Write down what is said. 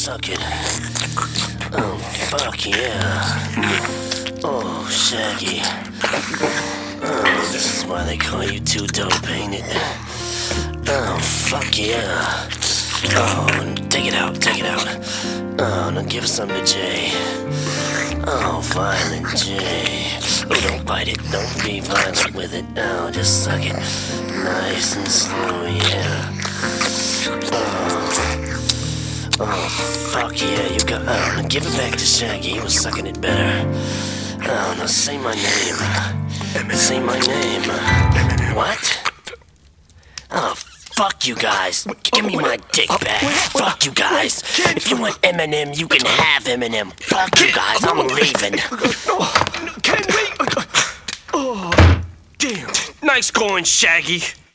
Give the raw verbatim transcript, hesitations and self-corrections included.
suck it. Oh, fuck yeah. Oh, Shaggy. Oh, this is why they call you Two Dope, ain't it? Oh, fuck yeah. Oh, take it out, take it out. Oh, now give some to Jay. Oh, Violent J. Oh, don't bite it, don't be violent with it. Oh, just suck it. Nice and slow, yeah. Oh, oh fuck yeah, you got... Oh, now give it back to Shaggy, he was sucking it better. Oh, now say my name. Say my name. What? Oh, fuck you guys. Give me my dick back. Fuck you guys. If you want Eminem, you can have Eminem. Fuck you guys, I'm leaving. Ken, wait! Oh, damn. Nice going, Shaggy.